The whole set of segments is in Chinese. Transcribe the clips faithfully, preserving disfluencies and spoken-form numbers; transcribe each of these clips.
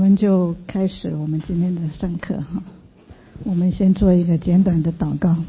们就开始我们今天的上课哈。我们先做一个简短的祷告。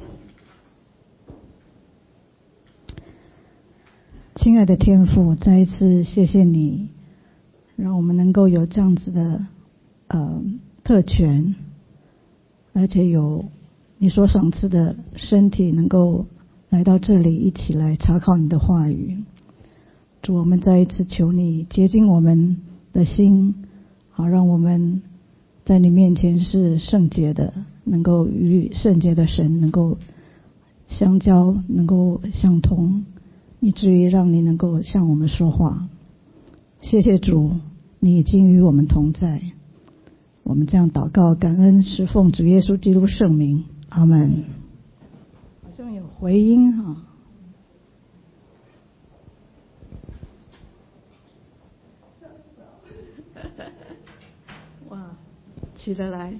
亲爱的天父，再一次谢谢你，让我们能够有这样子的呃特权，而且有你所赏赐的身体，能够来到这里一起来查考你的话语。主，我们再一次求你洁净我们的心，好让我们在你面前是圣洁的，能够与圣洁的神能够相交，能够相通，以至于让你能够向我们说话。谢谢主，你已经与我们同在。我们这样祷告感恩，是奉主耶稣基督圣名，阿们。好像有回音哈。哇，起得来。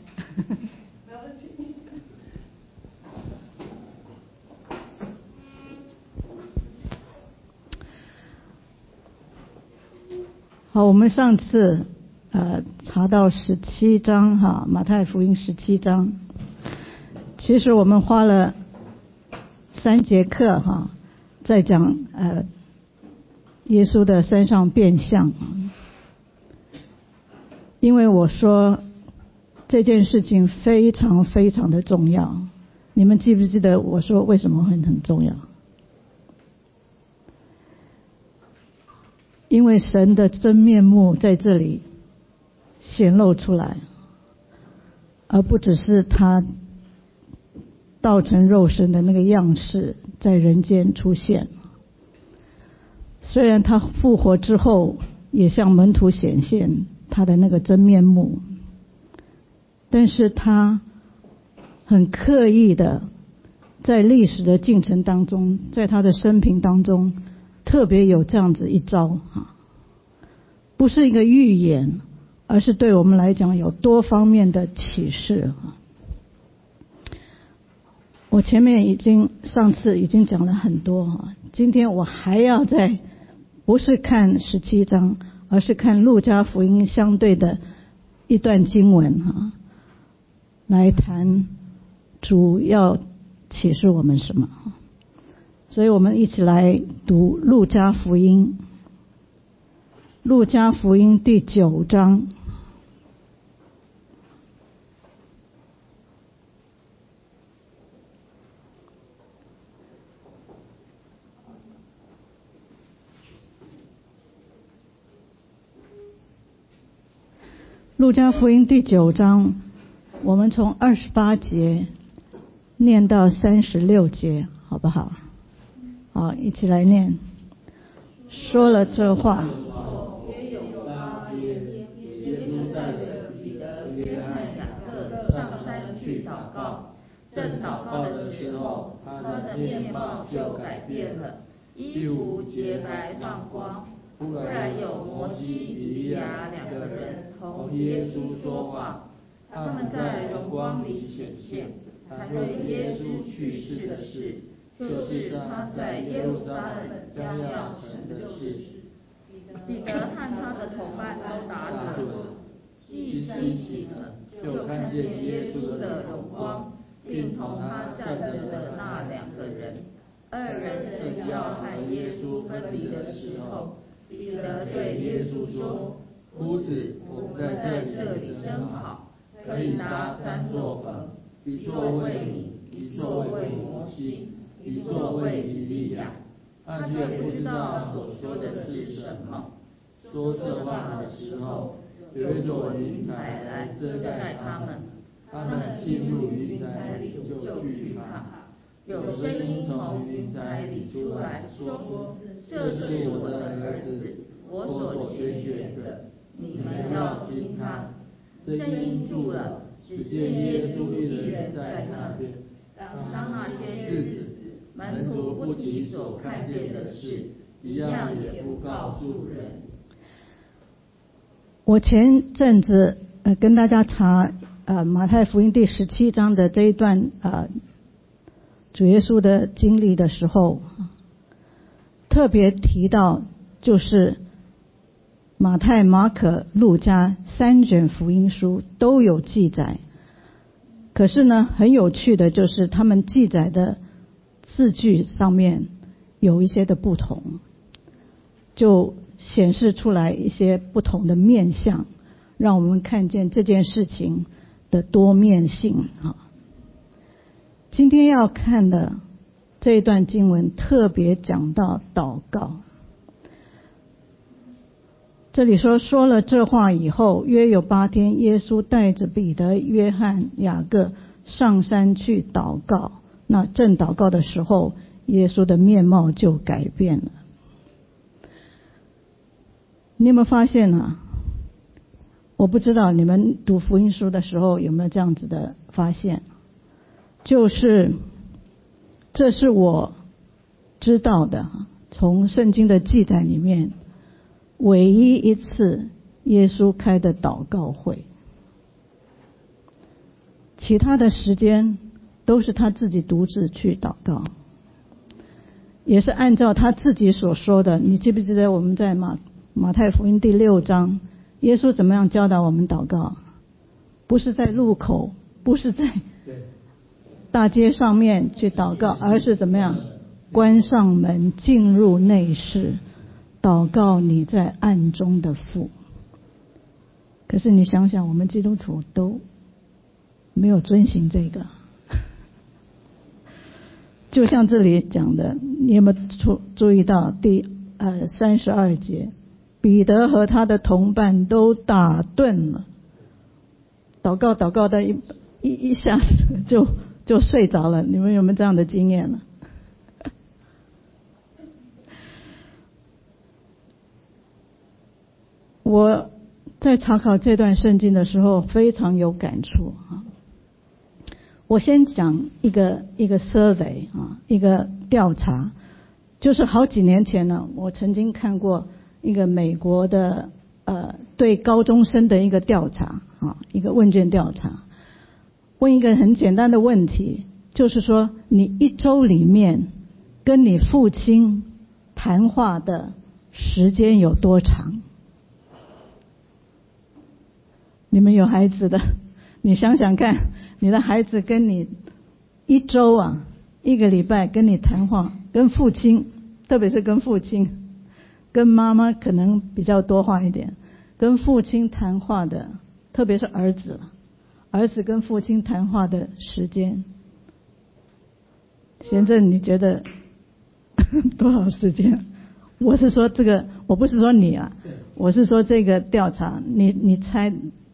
好，我们上次呃查到十七章哈，马太福音十七章。其实我们花了三节课哈，在讲呃耶稣的山上变相。因为我说这件事情非常非常的重要，你们记不记得我说为什么会很重要？因为神的真面目在这里显露出来，而不只是他道成肉身的那个样式在人间出现。虽然他复活之后也向门徒显现他的那个真面目，但是他很刻意的在历史的进程当中，在他的生平当中特别有这样子一招，不是一个预言，而是对我们来讲有多方面的启示。我前面已经上次已经讲了很多，今天我还要再不是看十七章，而是看路加福音相对的一段经文哈，来谈主要启示我们什么。所以我们一起来读路加福音，路加福音第九章。路加福音第九章，我们从二十八节念到三十六节，好不好？好，一起来念。说了这话， 约有八天，耶稣带着彼得、约翰、雅各上山去祷告。正祷告的时候，他的面貌就改变了，衣服洁白放光。忽然有摩西、以利亚两个人同耶稣说话，他们在荣光里显现，谈论耶稣去世的事，就是他在耶路撒冷将要成的事。彼得和他的同伴都打盹了，既睡醒了，就看见耶稣的荣光，并同他站着的那两个人。二人正要和耶稣分离的时候，彼得对耶稣说：夫子，我们在这里真好，可以搭三座棚，一座为你，一座为摩西，一座为以利亚。他却不知道所说的是什么。说这话的时候，有一朵云彩来遮盖他们，他们进入云彩里就惧怕。有声音从云彩里出来说：这是我的儿子，我所拣选的，你们要听他。声音住了，只见耶稣一人在那边。当那些日子，门徒不提所看见的事，一样也不告诉人。 我前阵子呃跟大家查呃马太福音第十七章的这一段呃主耶稣的经历的时候，特别提到就是马太、马可、路加三卷福音书都有记载，可是呢，很有趣的就是他们记载的字句上面有一些的不同，就显示出来一些不同的面向，让我们看见这件事情的多面性啊。今天要看的这一段经文特别讲到祷告。这里说说了这话以后，约有八天，耶稣带着彼得、约翰、雅各上山去祷告。那正祷告的时候，耶稣的面貌就改变了。你有没有发现啊？我不知道你们读福音书的时候有没有这样子的发现，就是这是我知道的，从圣经的记载里面唯一一次耶稣开的祷告会，其他的时间都是他自己独自去祷告，也是按照他自己所说的。你记不记得我们在马马太福音第六章，耶稣怎么样教导我们祷告？不是在路口，不是在大街上面去祷告，而是怎么样？关上门，进入内室，祷告你在暗中的父。可是你想想，我们基督徒都没有遵行这个。就像这里讲的，你有没有注注意到第呃三十二节，彼得和他的同伴都打盹了，祷告祷告的一一一下子就就睡着了。你们有没有这样的经验呢？我在查考这段圣经的时候非常有感触啊。我先讲一个一个 survey 啊，一个调查，就是好几年前呢，我曾经看过一个美国的呃对高中生的一个调查啊，一个问卷调查，问一个很简单的问题，就是说你一周里面跟你父亲谈话的时间有多长？你们有孩子的，你想想看，你的孩子跟你一周啊，一个礼拜跟你谈话，跟父亲，特别是跟父亲，跟妈妈可能比较多话一点，跟父亲谈话的，特别是儿子，儿子跟父亲谈话的时间，贤正你觉得多少时间？我是说这个，我不是说你啊，我是说这个调查，你你猜？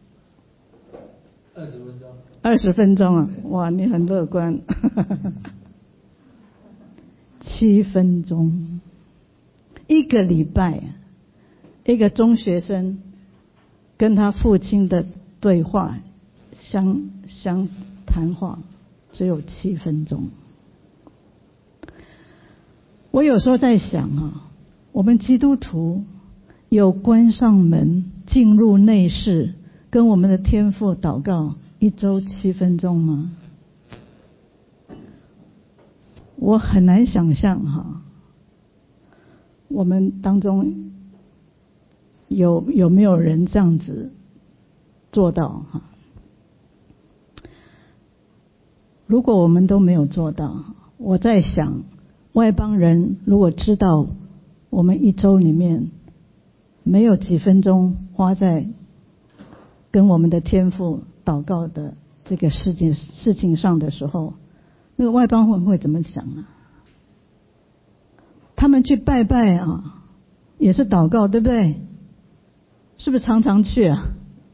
二十分钟。 二十分钟啊！哇，你很乐观。七分钟，一个礼拜，一个中学生跟他父亲的对话相相谈话只有七分钟。我有时候在想啊，我们基督徒有关上门进入内室跟我们的天父祷告一周七分钟吗？我很难想象哈，我们当中有有没有人这样子做到哈？如果我们都没有做到，我在想，外邦人如果知道我们一周里面没有几分钟花在跟我们的天父祷告的这个事情事情上的时候，那个外邦人会怎么想啊？他们去拜拜啊，也是祷告，对不对？是不是常常去啊？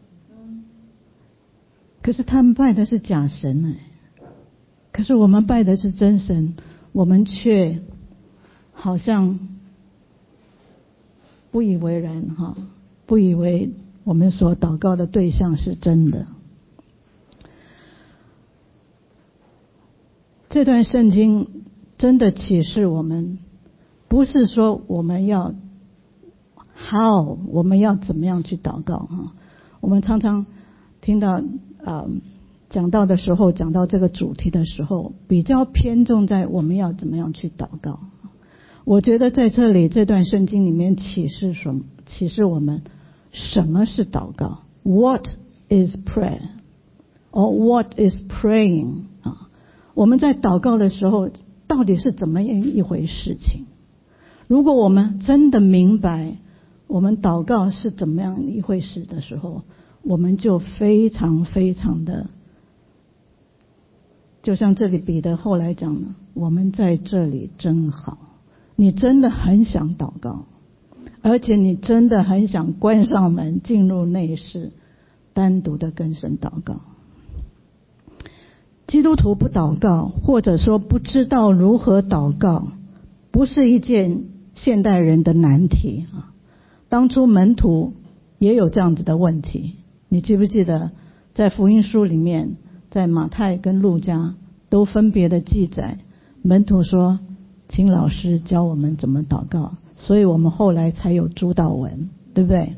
可是他们拜的是假神哎，可是我们拜的是真神，我们却好像不以为然哈，不以为我们所祷告的对象是真的。这段圣经真的启示我们，不是说我们要 how 我们要怎么样去祷告哈。我们常常听到呃讲到的时候，讲到这个主题的时候，比较偏重在我们要怎么样去祷告。我觉得在这里这段圣经里面启示什么？启示我们， 什么是祷告 ？What is prayer? Or what is praying? 啊，我们在祷告的时候到底是怎么样一回事情？如果我们真的明白我们祷告是怎么样一回事的时候，我们就非常非常的，就像这里彼得后来讲的，我们在这里真好。你真的很想祷告，而且你真的很想关上门进入内室，单独的跟神祷告。基督徒不祷告，或者说不知道如何祷告，不是一件现代人的难题啊。当初门徒也有这样子的问题，你记不记得在福音书里面，在马太跟路加都分别的记载，门徒说请老师教我们怎么祷告，所以我们后来才有主祷文，对不对？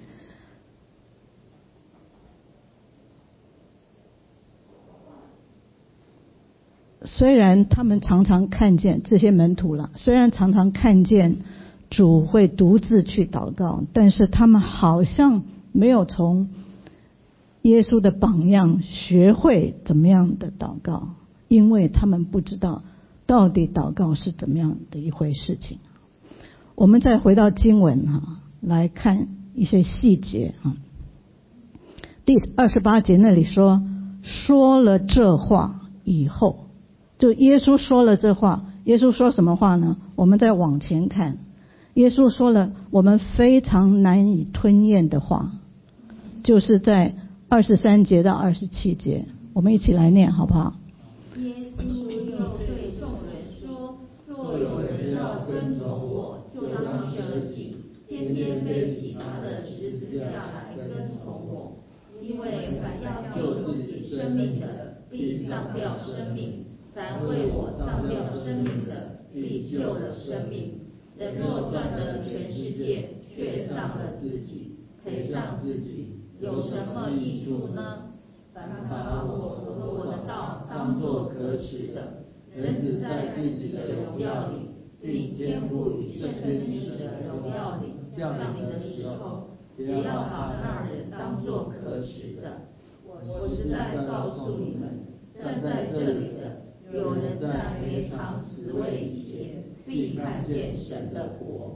虽然他们常常看见这些门徒了，虽然常常看见主会独自去祷告，但是他们好像没有从耶稣的榜样学会怎么样的祷告，因为他们不知道到底祷告是怎么样的一回事情。我们再回到经文哈，来看一些细节啊。第二十八节那里说，说了这话以后，就耶稣说了这话，耶稣说什么话呢？我们再往前看，耶稣说了我们非常难以吞咽的话，就是在二十三节到二十七节，我们一起来念好不好？ 耶稣又对众人说，若有人要跟从我，就当舍己，天天背起他的十字架来跟从我。因为凡要救自己生命的，必丧掉生命；凡为我丧掉生命的，必救了生命。人若赚得全世界，却丧了自己，赔上自己，有什么益处呢？凡把我和我的道当作可耻的，人子在自己的荣耀里，并天父与圣经的荣耀里降临的时候，也要把那人当作可耻的。我实在告诉你们，站在这里的，有人在没尝死味以前，必看见神的国。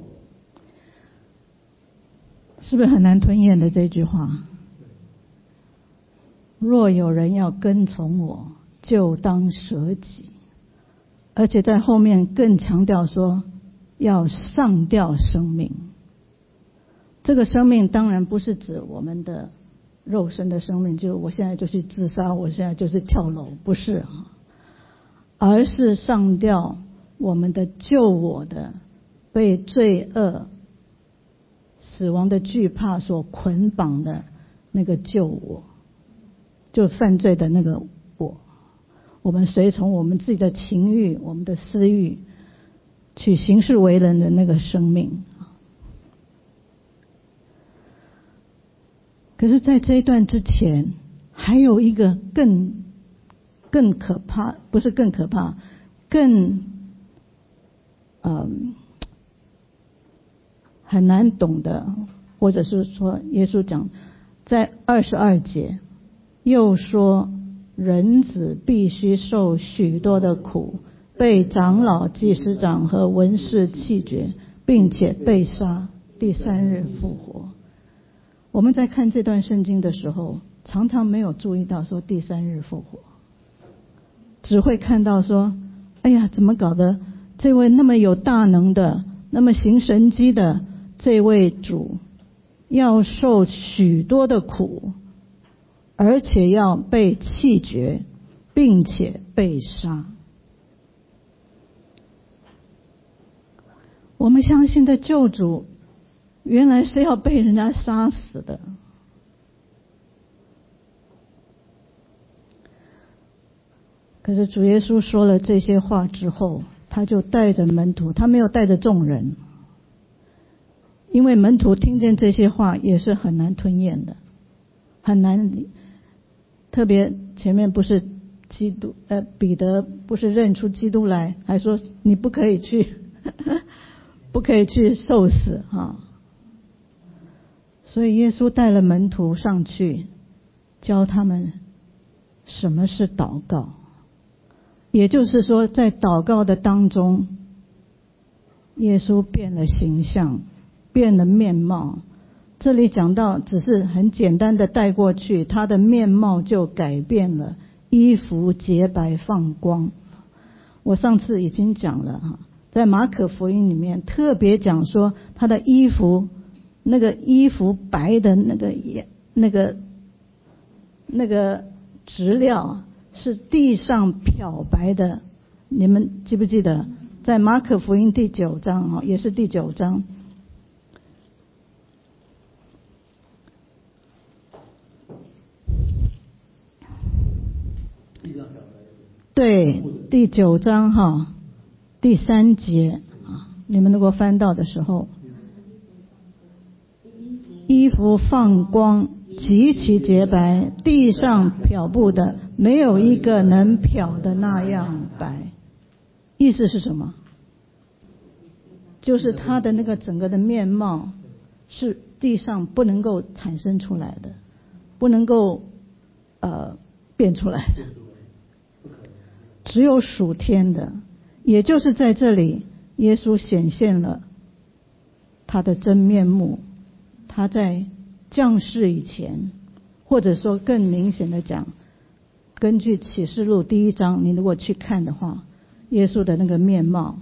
是不是很难吞咽的这句话？若有人要跟从我，就当舍己。而且在后面更强调说，要丧掉生命。这个生命当然不是指我们的肉身的生命，就是我现在就去自杀，我现在就是跳楼，不是啊，而是丧掉我们的救我的被罪恶死亡的惧怕所捆绑的那个救我，就犯罪的那个我，我们随从我们自己的情欲，我们的私欲去行事为人的那个生命。可是在这一段之前，还有一个更更可怕，不是更可怕，更嗯很难懂的，或者是说耶稣讲在二十二节又说，人子必须受许多的苦，被长老祭司长和文士弃绝，并且被杀，第三日复活。我们在看这段圣经的时候，常常没有注意到说第三日复活，只会看到说，哎呀，怎么搞的，这位那么有大能的，那么行神迹的这位主要受许多的苦，而且要被弃绝，并且被杀。我们相信的救主原来是要被人家杀死的。可是主耶稣说了这些话之后，他就带着门徒，他没有带着众人，因为门徒听见这些话也是很难吞咽的，很难。特别前面不是基督呃彼得不是认出基督来，还说你不可以去不可以去受死啊。 所以耶稣带了门徒上去，教他们什么是祷告。也就是说，在祷告的当中，耶稣变了形象，变了面貌。这里讲到只是很简单的带过去，他的面貌就改变了，衣服洁白放光。我上次已经讲了哈，在马可福音里面特别讲说，他的衣服那个衣服白的那个那个那个质料是地上漂白的。你们记不记得在马可福音第九章哈，也是第九章，对，第九章哈，第三节啊，你们如果翻到的时候，衣服放光，极其洁白，地上漂布的没有一个能漂的那样白。意思是什么？就是他的那个整个的面貌是地上不能够产生出来的，不能够呃变出来的，只有属天的。也就是在这里，耶稣显现了他的真面目。他在降世以前，或者说更明显的讲，根据启示录第一章，你如果去看的话，耶稣的那个面貌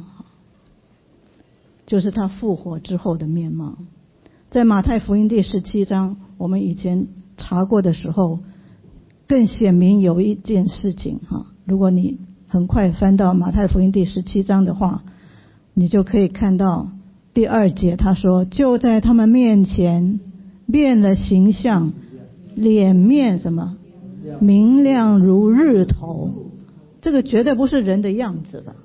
就是他复活之后的面貌。在马太福音第十七章，我们以前查过的时候，更显明有一件事情哈，如果你很快翻到马太福音第十七章的话，你就可以看到第二节，他说就在他们面前变了形象，脸面什么明亮如日头。这个绝对不是人的样子了。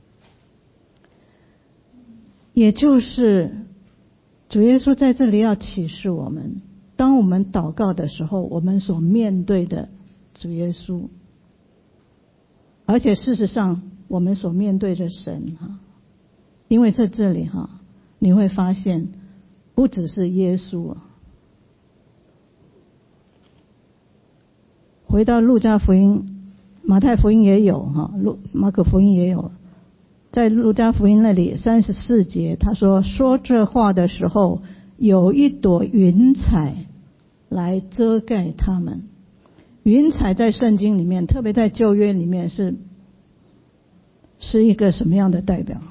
也就是主耶稣在这里要启示我们，当我们祷告的时候，我们所面对的主耶稣，而且事实上我们所面对的神哈，因为在这里哈，你会发现不只是耶稣啊。回到路加福音，马太福音也有哈，路马可福音也有。在路加福音那里三十四节，他说说这话的时候，有一朵云彩来遮盖他们。云彩在圣经里面，特别在旧约里面是是一个什么样的代表？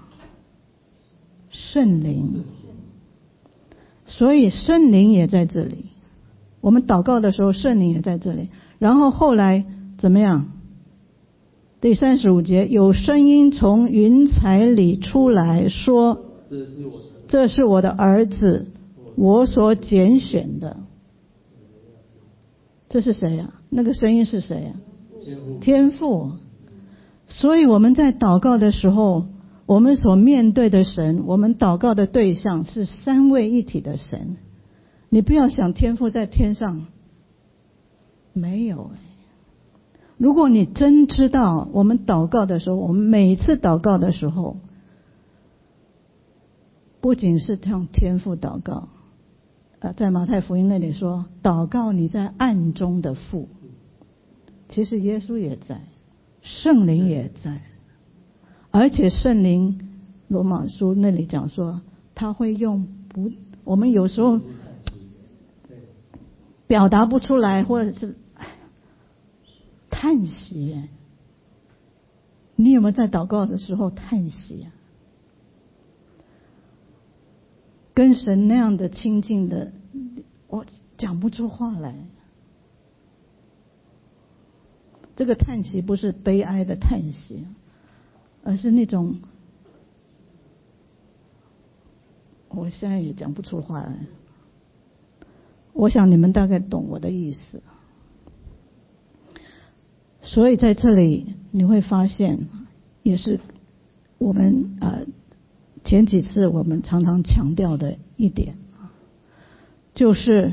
圣灵。所以圣灵也在这里，我们祷告的时候圣灵也在这里。然后后来怎么样？第三十五节，有声音从云彩里出来说，这是我的儿子，我所拣选的。这是谁呀？那个声音是谁呀？天父。所以我们在祷告的时候，我们所面对的神，我们祷告的对象是三位一体的神。你不要想天父在天上，没有。如果你真知道我们祷告的时候，我们每次祷告的时候，不仅是向天父祷告，呃，在马太福音那里说，祷告你在暗中的父，其实耶稣也在，圣灵也在，而且圣灵罗马书那里讲说，他会用不，我们有时候表达不出来，或者是叹息。你有没有在祷告的时候叹息啊？跟神那样的亲近的，我讲不出话来。这个叹息不是悲哀的叹息，而是那种，我现在也讲不出话来。我想你们大概懂我的意思。所以在这里你会发现，也是我们呃前几次我们常常强调的一点，就是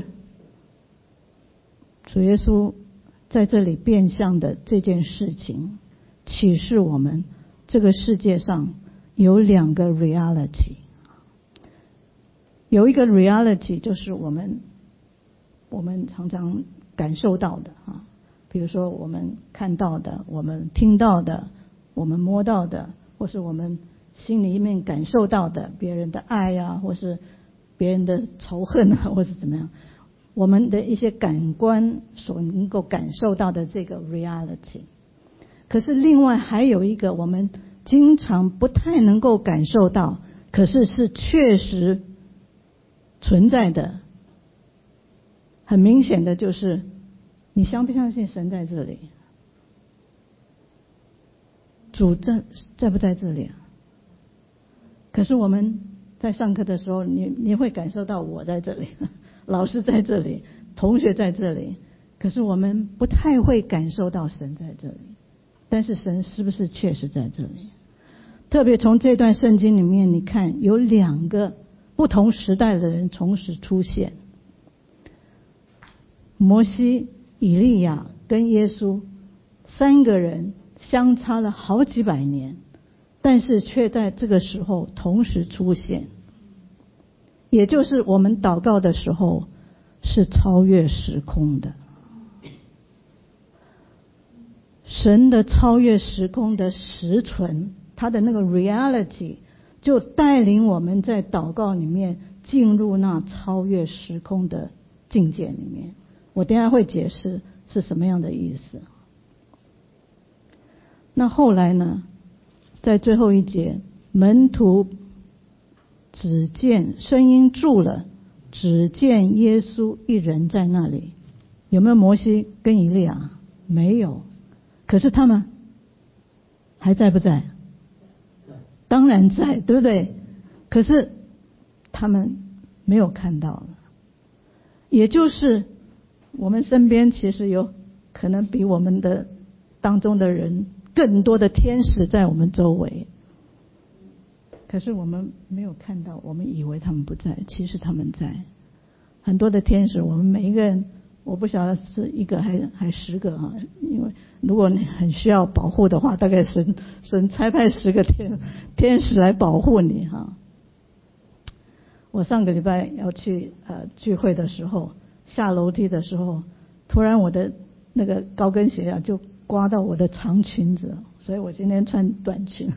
主耶稣在这里变相的这件事情，启示我们这个世界上有两个 reality。有一个 reality 就是我们我们常常感受到的啊，比如说我们看到的，我们听到的，我们摸到的，或是我们心里面感受到的别人的爱啊，或是别人的仇恨啊，或是怎么样，我们的一些感官所能够感受到的这个 reality。 可是另外还有一个我们经常不太能够感受到，可是是确实存在的，很明显的就是你相不相信神在这里？主在在不在这里啊？可是我们在上课的时候，你你会感受到我在这里，老师在这里，同学在这里，可是我们不太会感受到神在这里。但是神是不是确实在这里？特别从这段圣经里面，你看有两个不同时代的人同时出现，摩西、以利亚跟耶稣三个人相差了好几百年，但是却在这个时候同时出现，也就是我们祷告的时候是超越时空的。神的超越时空的实存，他的那个 reality 就带领我们在祷告里面进入那超越时空的境界里面。我等一下会解释是什么样的意思。那后来呢，在最后一节，门徒只见声音住了，只见耶稣一人在那里。有没有摩西跟以利亚？没有。可是他们还在不在？当然在，对不对？可是他们没有看到了。也就是我们身边其实有可能比我们的当中的人更多的天使在我们周围，可是我们没有看到，我们以为他们不在，其实他们在。很多的天使，我们每一个人，我不晓得是一个还还十个哈，因为如果你很需要保护的话，大概神神差派十个天天使来保护你哈。我上个礼拜要去呃聚会的时候，下楼梯的时候，突然我的那个高跟鞋啊就刮到我的长裙子，所以我今天穿短裙，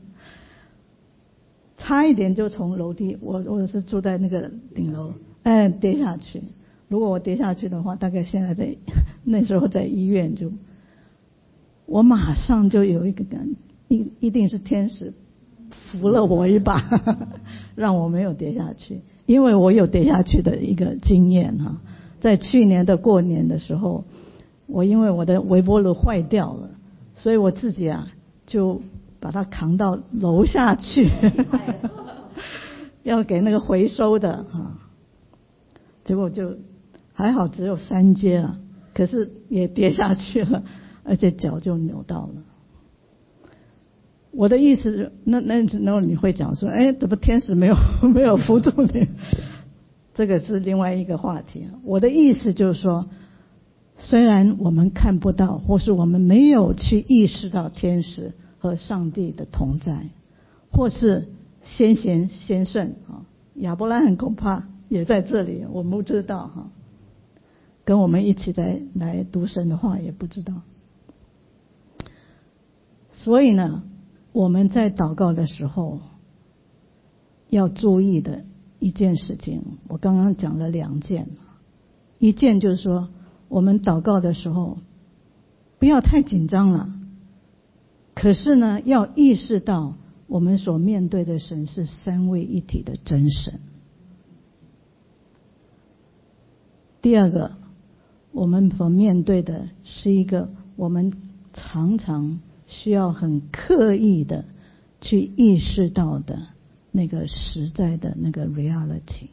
差一点就从楼梯，我我是住在那个顶楼，哎跌下去。如果我跌下去的话，大概现在在那时候在医院就，我马上就有一个感，一一定是天使扶了我一把，让我没有跌下去。因为我有跌下去的一个经验哈，在去年的过年的时候，我因为我的微波炉坏掉了，所以我自己啊就把它扛到楼下去，要给那个回收的哈，结果就还好只有三阶了，可是也跌下去了，而且脚就扭到了。我的意思，那那时候你会讲说，哎，怎么天使没有没有扶住你？这个是另外一个话题。我的意思就是说，虽然我们看不到，或是我们没有去意识到天使和上帝的同在，或是先贤先圣啊，亚伯拉罕恐怕也在这里，我们不知道哈。跟我们一起来来读神的话也不知道。所以呢，我们在祷告的时候要注意的一件事情，我刚刚讲了两件。一件就是说，我们祷告的时候不要太紧张了，可是呢，要意识到我们所面对的神是三位一体的真神。第二个，我们所面对的是一个我们常常需要很刻意的去意识到的那个实在的那个 reality。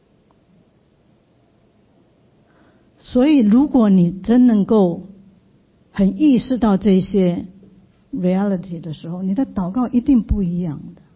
所以如果你真能够很意识到这些 reality 的时候，你的祷告一定不一样的。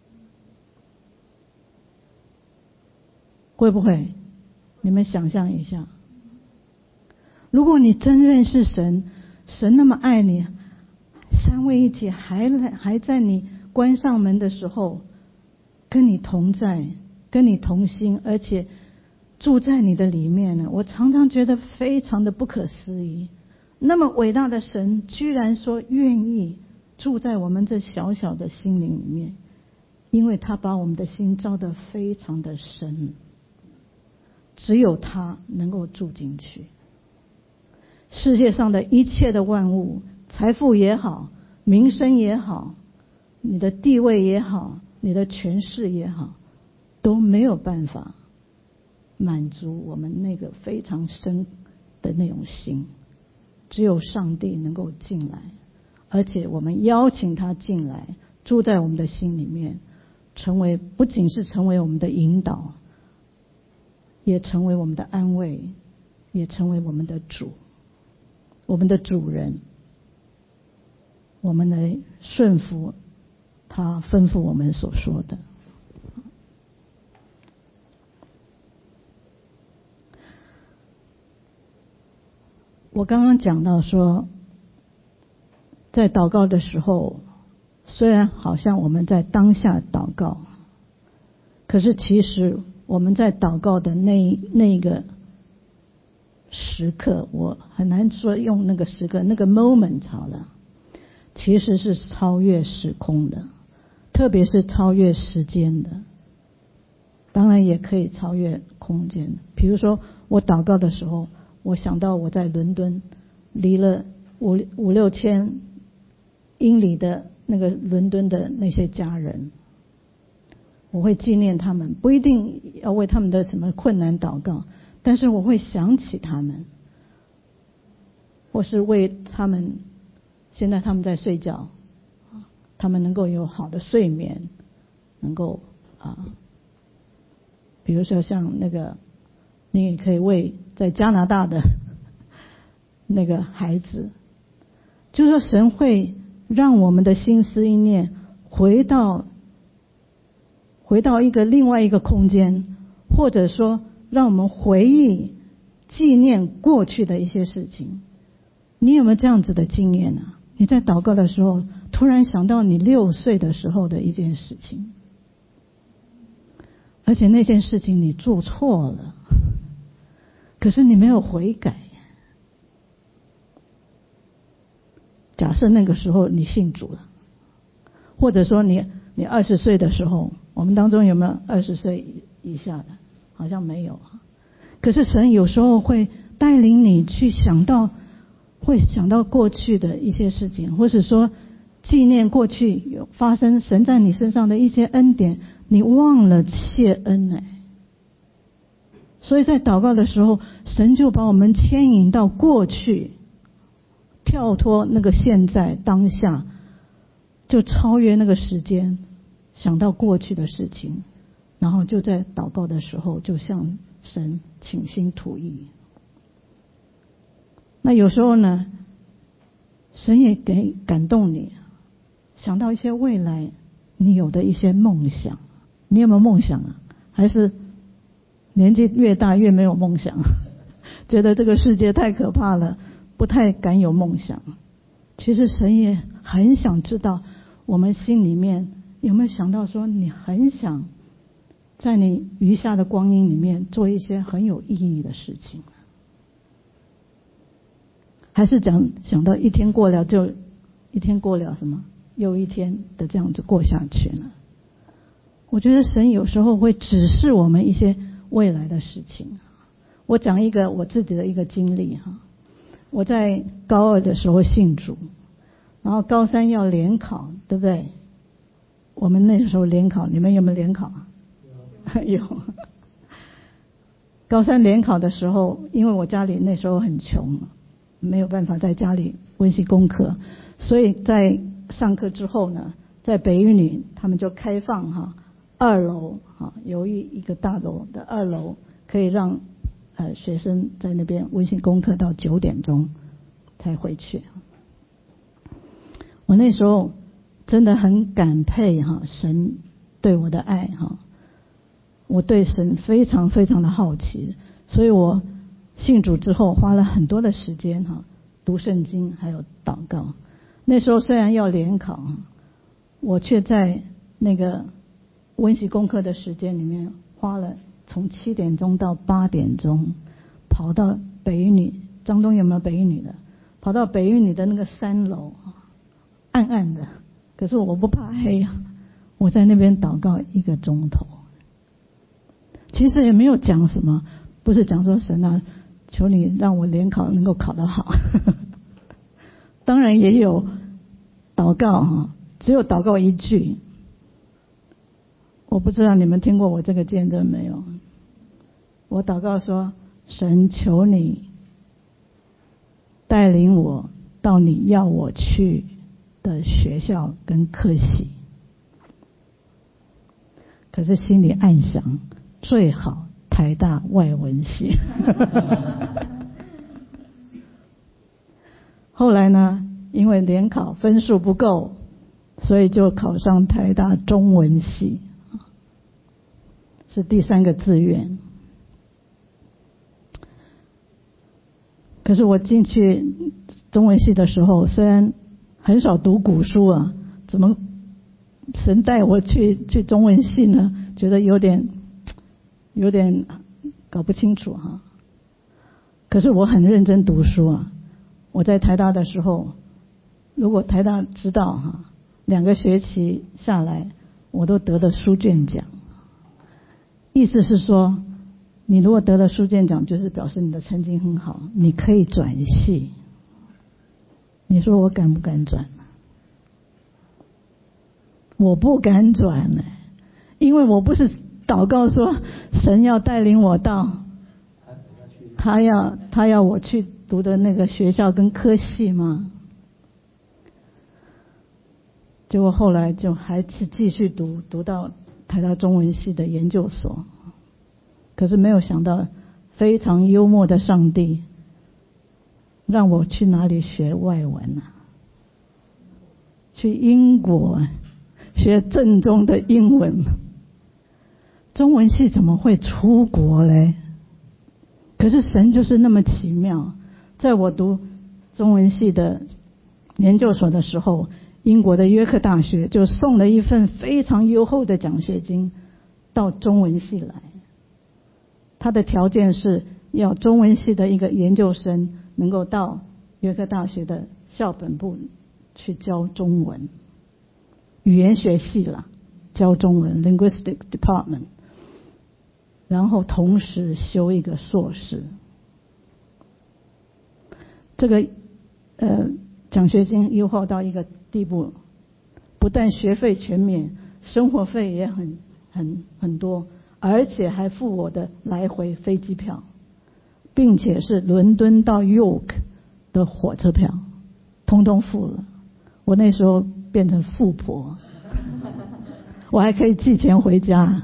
会不会？你们想象一下，如果你真认识神，神那么爱你，三位一体还还在你关上门的时候跟你同在，跟你同心，而且住在你的里面呢，我常常觉得非常的不可思议。那么伟大的神居然说愿意住在我们这小小的心灵里面，因为他把我们的心造得非常的深，只有他能够住进去。世界上的一切的万物，财富也好，名声也好，你的地位也好，你的权势也好，都没有办法满足我们那个非常深的那种心。只有上帝能够进来，而且我们邀请他进来，住在我们的心里面，成为不仅是成为我们的引导，也成为我们的安慰，也成为我们的主，我们的主人。我们来顺服他吩咐我们所说的。我刚刚讲到说，在祷告的时候，虽然好像我们在当下祷告，可是其实我们在祷告的那那个时刻，我很难说用那个时刻那个 moment 好了，其实是超越时空的，特别是超越时间的，当然也可以超越空间。比如说我祷告的时候，我想到我在伦敦，离了五五六千英里的那个伦敦的那些家人，我会纪念他们，不一定要为他们的什么困难祷告，但是我会想起他们，或是为他们，现在他们在睡觉，他们能够有好的睡眠，能够啊，比如说像那个，你也可以为在加拿大的那个孩子，就是说神会让我们的心思意念回到回到一个另外一个空间，或者说让我们回忆纪念过去的一些事情。你有没有这样子的经验呢？你在祷告的时候突然想到你六岁的时候的一件事情，而且那件事情你做错了，可是你没有悔改。假设那个时候你信主了，或者说你你二十岁的时候，我们当中有没有二十岁以下的？好像没有。可是神有时候会带领你去想到，会想到过去的一些事情，或是说纪念过去有发生神在你身上的一些恩典，你忘了谢恩哎。所以在祷告的时候，神就把我们牵引到过去，跳脱那个现在当下，就超越那个时间，想到过去的事情，然后就在祷告的时候就向神倾心吐意。那有时候呢，神也给感动你，想到一些未来你有的一些梦想。你有没有梦想啊？还是年纪越大越没有梦想，觉得这个世界太可怕了，不太敢有梦想。其实神也很想知道我们心里面有没有想到说，你很想在你余下的光阴里面做一些很有意义的事情，还是讲想到一天过了就一天过了什么又一天的这样子过下去了。我觉得神有时候会指示我们一些未来的事情。我讲一个我自己的一个经历哈，我在高二的时候信主，然后高三要联考，对不对？我们那时候联考，你们有没有联考啊？有。高三联考的时候，因为我家里那时候很穷，没有办法在家里温习功课，所以在上课之后呢，在北一女他们就开放哈，二楼哈，有一一个大楼的二楼可以让呃学生在那边温习功课到九点钟才回去。我那时候真的很感佩哈神对我的爱哈，我对神非常非常的好奇，所以我信主之后花了很多的时间哈，读圣经还有祷告。那时候虽然要联考，我却在那个温习功课的时间里面花了从七点钟到八点钟跑到北一女，张东有没有北一女的？跑到北一女的那个三楼，暗暗的，可是我不怕黑啊，我在那边祷告一个钟头。其实也没有讲什么，不是讲说神啊，求你让我联考能够考得好。当然也有祷告哈，只有祷告一句。我不知道你们听过我这个见证没有？我祷告说，神求你带领我到你要我去的学校跟科系。可是心里暗想，最好台大外文系。后来呢，因为联考分数不够，所以就考上台大中文系，是第三个志愿。可是我进去中文系的时候，虽然很少读古书啊，怎么神带我去去中文系呢？觉得有点有点搞不清楚哈。可是我很认真读书啊。我在台大的时候，如果台大知道哈，两个学期下来，我都得了书卷奖。意思是说，你如果得了书卷奖，就是表示你的成绩很好，你可以转系。你说我敢不敢转？我不敢转呢、欸，因为我不是祷告说神要带领我到他要他要我去读的那个学校跟科系吗？结果后来就还是继续读，读到台大中文系的研究所。可是没有想到，非常幽默的上帝让我去哪里学外文啊？去英国学正宗的英文。中文系怎么会出国嘞？可是神就是那么奇妙，在我读中文系的研究所的时候，英国的约克大学就送了一份非常优厚的奖学金到中文系来。他的条件是要中文系的一个研究生能够到约克大学的校本部去教中文，语言学系啦，教中文 linguistic department， 然后同时修一个硕士。这个呃奖学金优厚到一个地步，不但学费全免，生活费也很很很多，而且还付我的来回飞机票，并且是伦敦到 York 的火车票，通通付了。我那时候变成富婆，我还可以寄钱回家。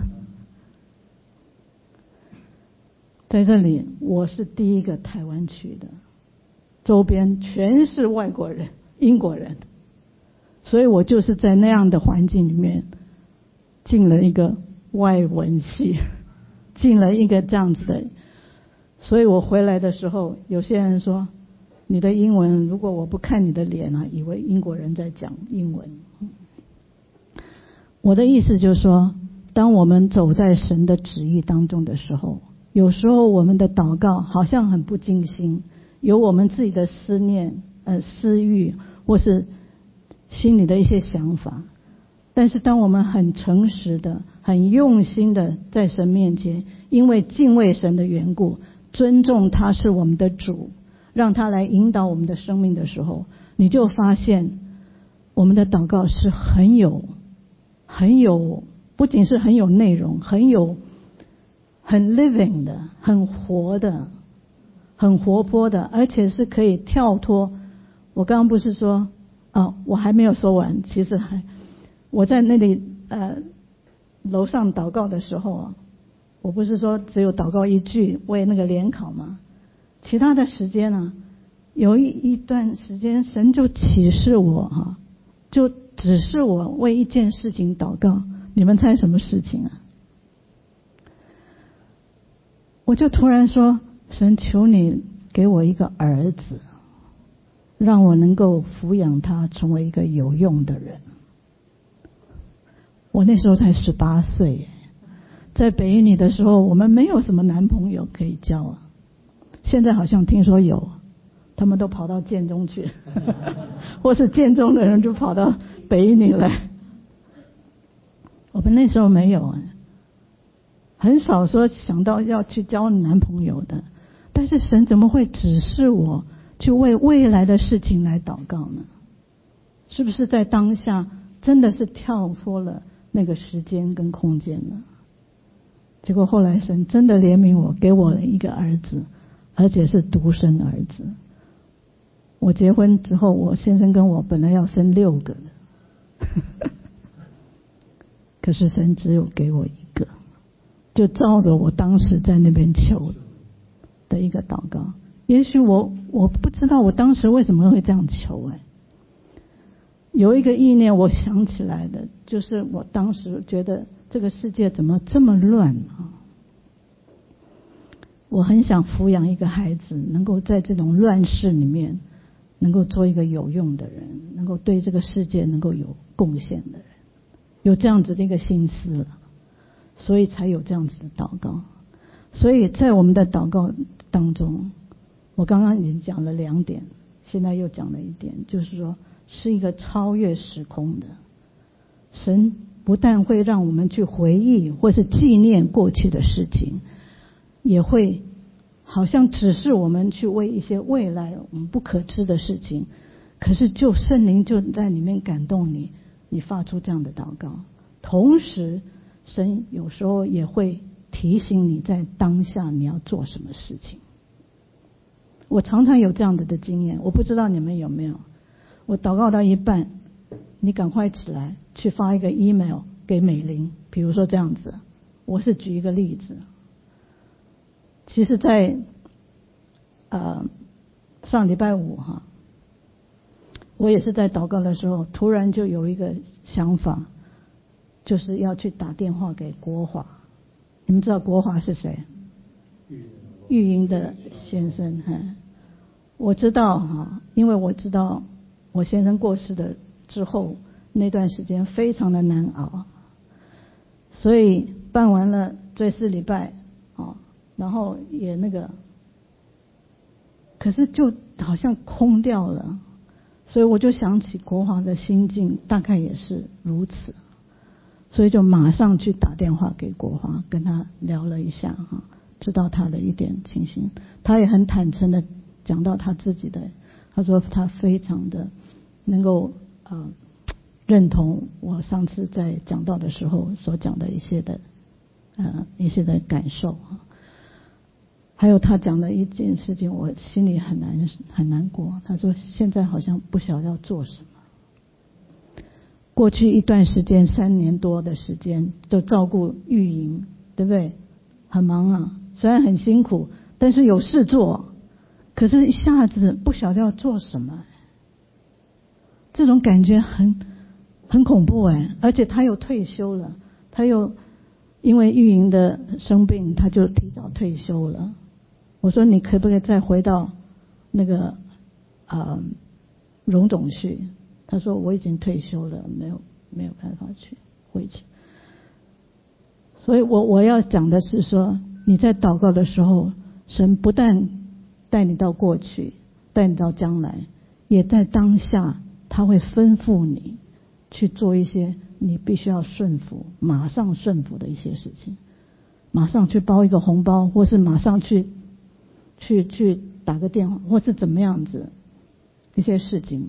在这里，我是第一个台湾去的，周边全是外国人、英国人，所以我就是在那样的环境里面进了一个外文系，进了一个这样子的。所以我回来的时候，有些人说你的英文，如果我不看你的脸啊，以为英国人在讲英文。我的意思就是说，当我们走在神的旨意当中的时候，有时候我们的祷告好像很不尽心，有我们自己的思念、呃私欲，或是心里的一些想法。但是当我们很诚实的、很用心的在神面前，因为敬畏神的缘故，尊重他是我们的主，让他来引导我们的生命的时候，你就发现我们的祷告是很有很有不仅是很有内容，很有很 living 的，很活的，很活泼的，而且是可以跳脱。我刚刚不是说啊，我还没有说完，其实还我在那里呃楼上祷告的时候啊，我不是说只有祷告一句为那个联考吗？其他的时间呢，有一一段时间神就启示我啊，就指示我为一件事情祷告。你们猜什么事情啊？我就突然说，神求你给我一个儿子，让我能够抚养他成为一个有用的人。我那时候才十八岁， 在北一女的时候，我们没有什么男朋友可以交啊。现在好像听说有，他们都跑到建中去，或是建中的人就跑到北一女来。我们那时候没有啊，很少说想到要去交男朋友的。但是神怎么会指示我去为未来的事情来祷告呢？是不是在当下真的是跳脱了那个时间跟空间呢？结果后来神真的怜悯我，给我了一个儿子，而且是独生儿子。我结婚之后，我先生跟我本来要生六个的可是神只有给我一个，就照着我当时在那边求的一个祷告。也许我我不知道我当时为什么会这样求。哎，有一个意念我想起来的，就是我当时觉得这个世界怎么这么乱啊！我很想抚养一个孩子，能够在这种乱世里面能够做一个有用的人，能够对这个世界能够有贡献的人，有这样子的一个心思了，所以才有这样子的祷告。所以在我们的祷告当中，我刚刚已经讲了两点，现在又讲了一点，就是说是一个超越时空的。神不但会让我们去回忆或是纪念过去的事情，也会好像指示我们去为一些未来我们不可知的事情，可是就圣灵就在里面感动你，你发出这样的祷告。同时神有时候也会提醒你在当下你要做什么事情。我常常有这样的的经验，我不知道你们有没有。我祷告到一半，你赶快起来去发一个 email 给美玲，比如说这样子。我是举一个例子。其实在呃上礼拜五哈，我也是在祷告的时候，突然就有一个想法，就是要去打电话给国华。你们知道国华是谁？玉英的先生。我知道哈，因为我知道我先生过世的之后那段时间非常的难熬，所以办完了这四礼拜啊，然后也那个，可是就好像空掉了，所以我就想起国华的心境大概也是如此，所以就马上去打电话给国华，跟他聊了一下哈，知道他的一点情形。他也很坦诚的讲到他自己的，他说他非常的能够呃认同我上次在讲道的时候所讲的一些的呃一些的感受。还有他讲的一件事情，我心里很难很难过。他说现在好像不晓得要做什么。过去一段时间，三年多的时间，就照顾育婴，对不对？很忙啊，虽然很辛苦，但是有事做。可是一下子不晓得要做什么，这种感觉很很恐怖哎！而且他又退休了，他又因为育婴的生病，他就提早退休了。我说你可不可以再回到那个啊荣总去？他说我已经退休了，没有没有办法去回去。所以我我要讲的是说，你在祷告的时候，神不但带你到过去，带你到将来，也在当下，他会吩咐你去做一些你必须要顺服，马上顺服的一些事情，马上去包一个红包，或是马上去去去打个电话，或是怎么样子一些事情。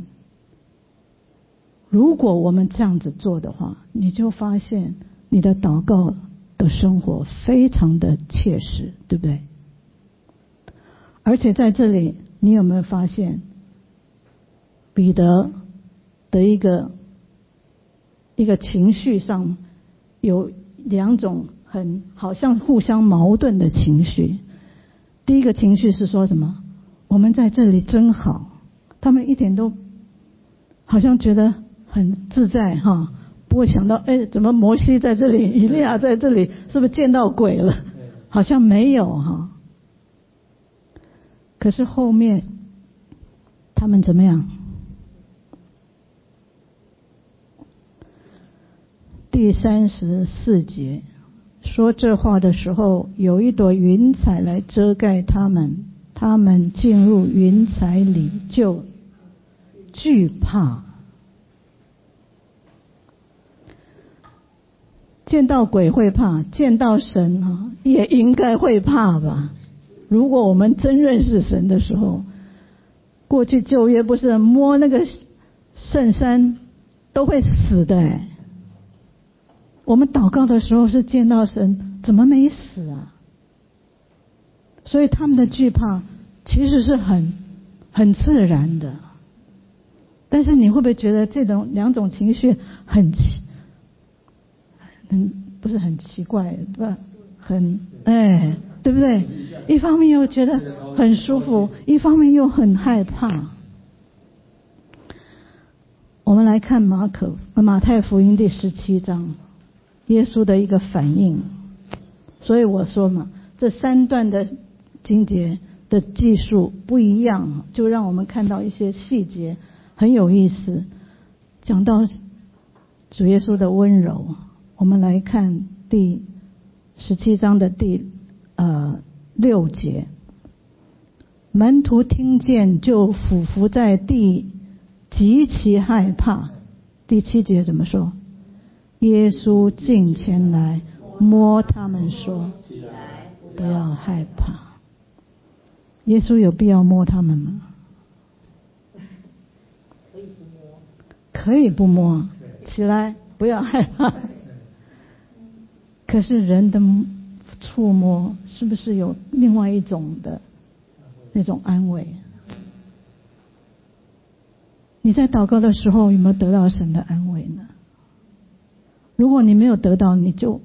如果我们这样子做的话，你就发现你的祷告的生活非常的切实，对不对？而且在这里，你有没有发现彼得的一个一个情绪上有两种很好像互相矛盾的情绪？第一个情绪是说什么？我们在这里真好，他们一点都好像觉得很自在哈，不会想到哎，怎么摩西在这里，以利亚在这里，是不是见到鬼了？好像没有哈。可是后面他们怎么样？第三十四节说这话的时候，有一朵云彩来遮盖他们，他们进入云彩里就惧怕。见到鬼会怕，见到神啊也应该会怕吧。如果我们真认识神的时候，过去旧约不是摸那个圣山都会死的哎，我们祷告的时候是见到神，怎么没死啊？所以他们的惧怕其实是很很自然的。但是你会不会觉得这种两种情绪很奇很不是很奇怪，不很哎，对不对？一方面又觉得很舒服，一方面又很害怕。我们来看马可马太福音第十七章，耶稣的一个反应。所以我说嘛，这三段的经节的技术不一样，就让我们看到一些细节很有意思。讲到主耶稣的温柔，我们来看第十七章的第呃六节，门徒听见就俯伏在地，极其害怕。第七节怎么说？耶稣近前来摸他们说，不要害怕。耶稣有必要摸他们吗？ 可以不摸， 可以不摸，起来不要害怕。可是人的触摸是不是有另外一种的那种安慰？你在祷告的时候有没有得到神的安慰呢？如果你没有得到，你就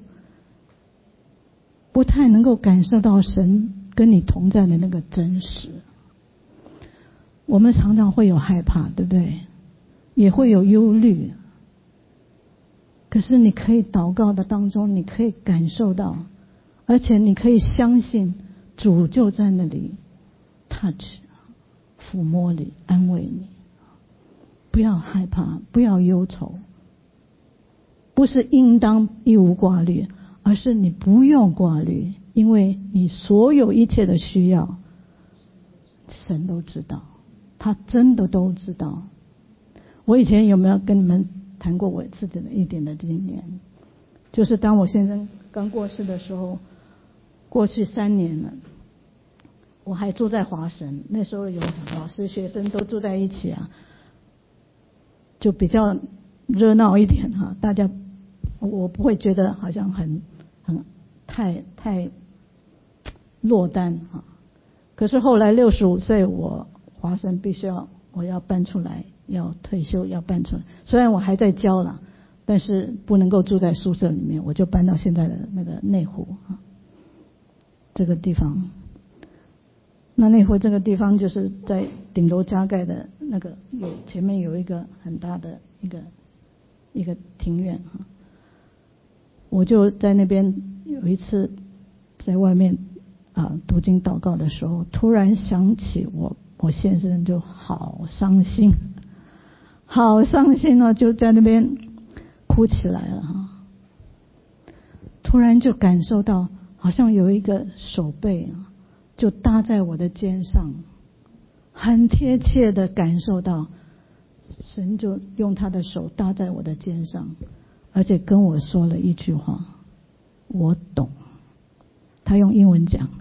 不太能够感受到神跟你同在的那个真实。我们常常会有害怕，对不对？也会有忧虑。可是你可以祷告的当中，你可以感受到，而且你可以相信主就在那里 touch 抚摸你，安慰你。不要害怕，不要忧愁，不是应当一无挂虑，而是你不用挂虑，因为你所有一切的需要神都知道，他真的都知道。我以前有没有跟你们谈过我自己的一点的经验？就是当我先生刚过世的时候，过去三年了，我还住在华神，那时候有老师学生都住在一起啊，就比较热闹一点哈，大家我不会觉得好像很很太太落单哈。可是后来六十五岁，我华神必须要我要搬出来，要退休，要搬出来。虽然我还在教了，但是不能够住在宿舍里面，我就搬到现在的那个内湖啊这个地方。那内湖这个地方就是在顶楼加盖的那个有前面有一个很大的一个一个庭院啊，我就在那边有一次在外面啊读经祷告的时候，突然想起我我先生，就好伤心，好伤心哦，就在那边哭起来了哈。突然就感受到好像有一个手背啊就搭在我的肩上，很贴切的感受到神就用他的手搭在我的肩上，而且跟我说了一句话，我懂。他用英文讲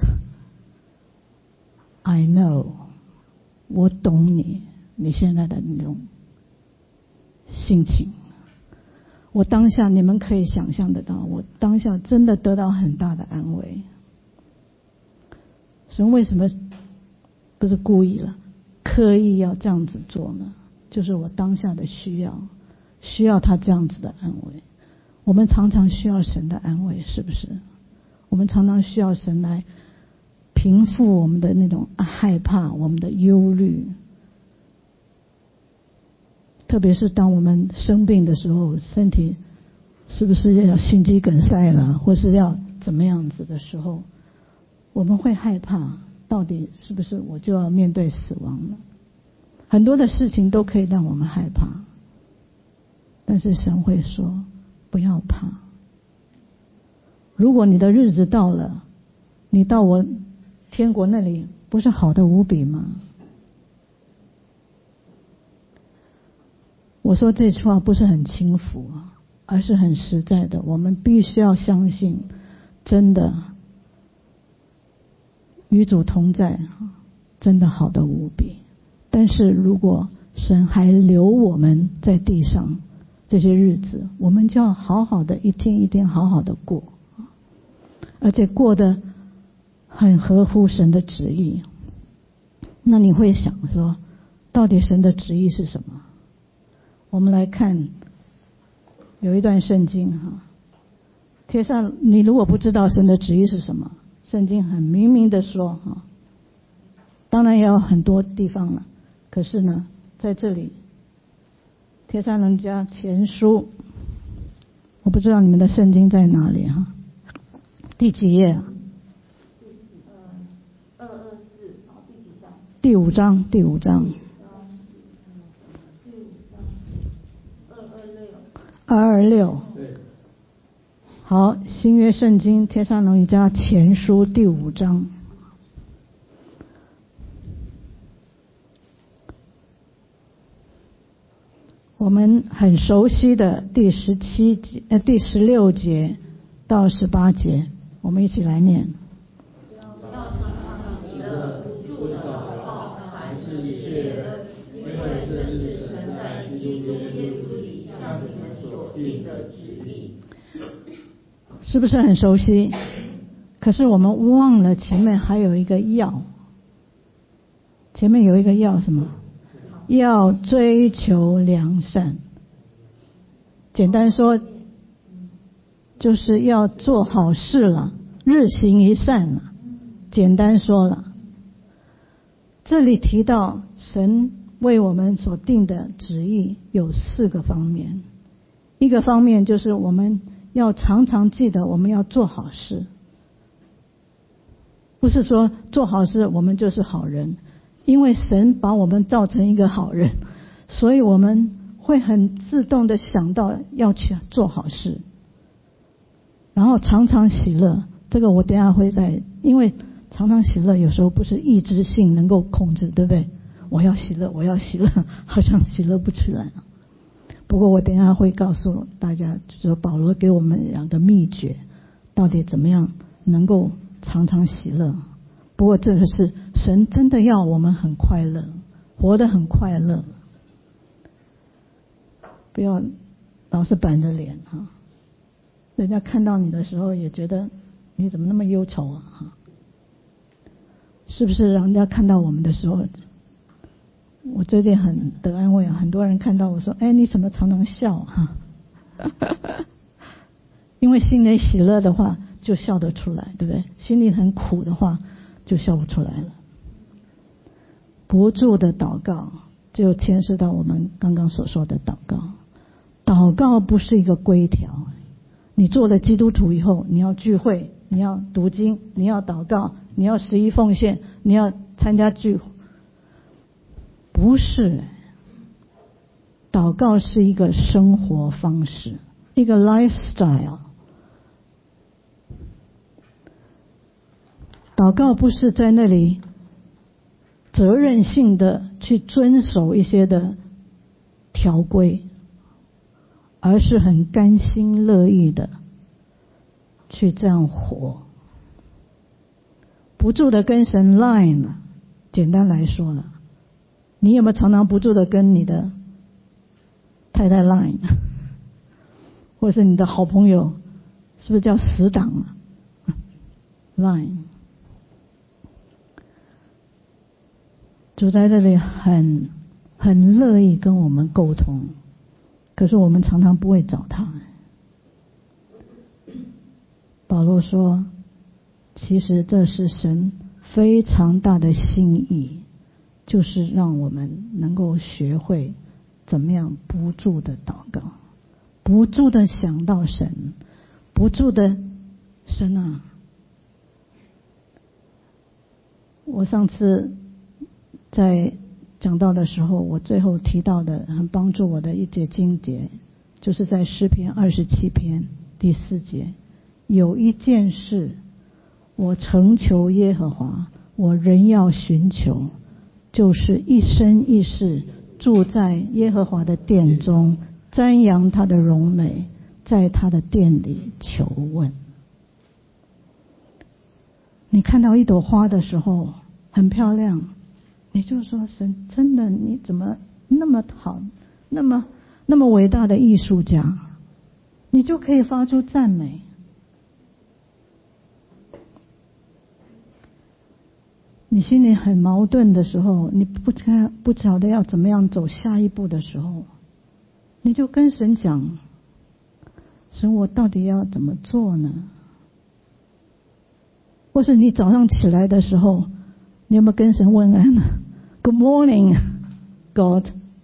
I know， 我懂你你现在的那种心情。我当下你们可以想象得到，我当下真的得到很大的安慰。神为什么不是故意了，刻意要这样子做呢？就是我当下的需要，需要他这样子的安慰。我们常常需要神的安慰，是不是？我们常常需要神来平复我们的那种害怕，我们的忧虑。特别是当我们生病的时候，身体是不是要心肌梗塞了，或是要怎么样子的时候，我们会害怕，到底是不是我就要面对死亡了？很多的事情都可以让我们害怕，但是神会说不要怕， 如果你的日子到了，你到我天国那里，不是好的无比吗？我说这句话不是很轻浮啊，而是很实在的。我们必须要相信，真的与主同在，真的好的无比。但是如果神还留我们在地上这些日子，我们就要好好的一天一天好好的过，而且过得很合乎神的旨意。那你会想说，到底神的旨意是什么？我们来看有一段圣经哈，贴上你如果不知道神的旨意是什么，圣经很明明的说哈，当然也有很多地方了，可是呢，在这里帖撒罗尼迦前书，我不知道你们的圣经在哪里哈，第几页啊？ 二二四，好，第几章？ 第五章，第五章。二二六。好，新约圣经帖撒罗尼迦前书第五章。我们很熟悉的第十七节、呃第十六节到十八节，我们一起来念。 要常常喜乐，不住的祷告，凡事谢恩，因为这是神在基督耶稣里向你们所定的旨意。 是不是很熟悉？可是我们忘了前面还有一个要，前面有一个要什么？要追求良善。简单说，就是要做好事了，日行一善了。简单说了，这里提到神为我们所定的旨意有四个方面。一个方面就是我们要常常记得我们要做好事，不是说做好事我们就是好人，因为神把我们造成一个好人，所以我们会很自动的想到要去做好事，然后常常喜乐。这个我等一下会再，因为常常喜乐有时候不是意志性能够控制，对不对？我要喜乐，我要喜乐，好像喜乐不起来。不过我等一下会告诉大家，就是说保罗给我们两个秘诀，到底怎么样能够常常喜乐。不过这个是神真的要我们很快乐，活得很快乐，不要老是板着脸哈，人家看到你的时候也觉得你怎么那么忧愁啊哈，是不是？让人家看到我们的时候，我最近很得安慰啊，很多人看到我说：“哎，你怎么常常笑哈？”因为心里喜乐的话，就笑得出来，对不对？心里很苦的话，就笑不出来了。不住的祷告，就牵涉到我们刚刚所说的祷告。祷告不是一个规条，你做了基督徒以后，你要聚会，你要读经，你要祷告，你要十一奉献，你要参加聚会。不是，祷告是一个生活方式，一个 lifestyle。祷告不是在那里责任性的去遵守一些的条规，而是很甘心乐意的去这样活，不住的跟神 line 了。简单来说了，你有没有常常不住的跟你的太太 line， 或者是你的好朋友，是不是叫死党啊 line？ 主在这里很很乐意跟我们沟通，可是我们常常不会找他。保罗说，其实这是神非常大的心意，就是让我们能够学会怎么样不住的祷告，不住的想到神，不住的神啊！我上次在讲到的时候，我最后提到的很帮助我的一节经节，就是在诗篇二十七篇第四节， 有一件事，我诚求耶和华，我仍要寻求，就是一生一世住在耶和华的殿中，瞻仰他的荣美，在他的殿里求问。你看到一朵花的时候很漂亮，你就说神真的，你怎么那么好，那么那么伟大的艺术家，你就可以发出赞美。你心里很矛盾的时候，你不知不晓得要怎么样走下一步的时候，你就跟神讲，神，我到底要怎么做呢？或是你早上起来的时候，你有没有跟神问安 Good morning God。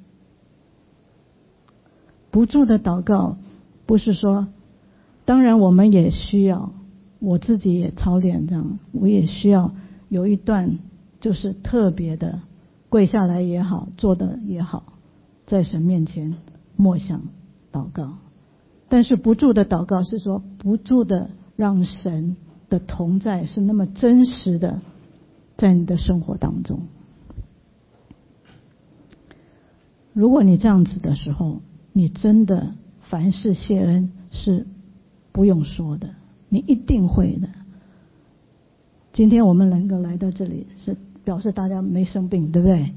不住的祷告，不是说，当然我们也需要，我自己也操练这样，我也需要有一段就是特别的跪下来也好，坐的也好，在神面前默想祷告。但是不住的祷告是说，不住的让神的同在是那么真实的在你的生活当中。如果你这样子的时候，你真的凡事谢恩是不用说的，你一定会的。今天我们能够来到这里，是表示大家没生病，对不对？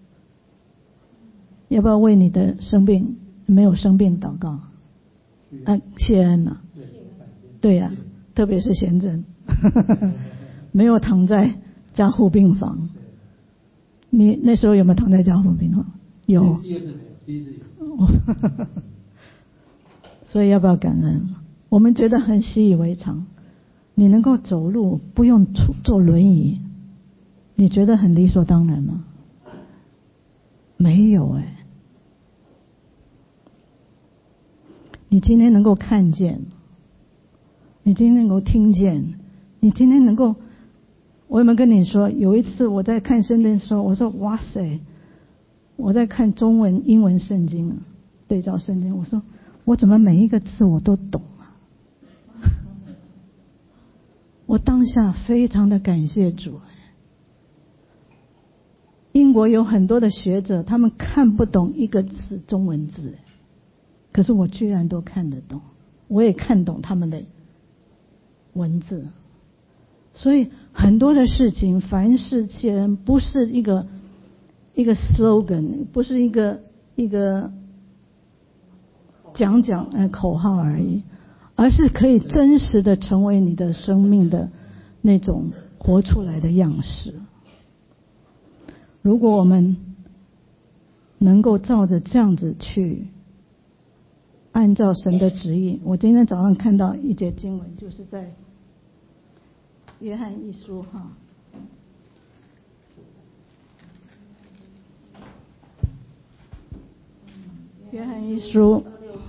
要不要为你的生病没有生病祷告啊？谢恩啊，对呀、啊，特别是贤正没有躺在加护病房。你那时候有没有躺在加护病房？有。第二次没有，第一次有。所以要不要感恩？我们觉得很习以为常，你能够走路不用坐轮椅，你觉得很理所当然吗？没有哎。你今天能够看见，你今天能够听见，你今天能够，我有没有跟你说，有一次我在看圣经的时候，我说哇塞，我在看中文英文圣经啊，对照圣经，我说我怎么每一个字我都懂啊？我当下非常的感谢主。英国有很多的学者，他们看不懂一个字中文字，可是我居然都看得懂，我也看懂他们的文字。所以很多的事情，凡事谢恩不是一个一个 slogan， 不是一个一个讲讲呃口号而已，而是可以真实的成为你的生命的那种活出来的样式。如果我们能够照着这样子去按照神的旨意，我今天早上看到一节经文，就是在约翰一书哈，约翰一书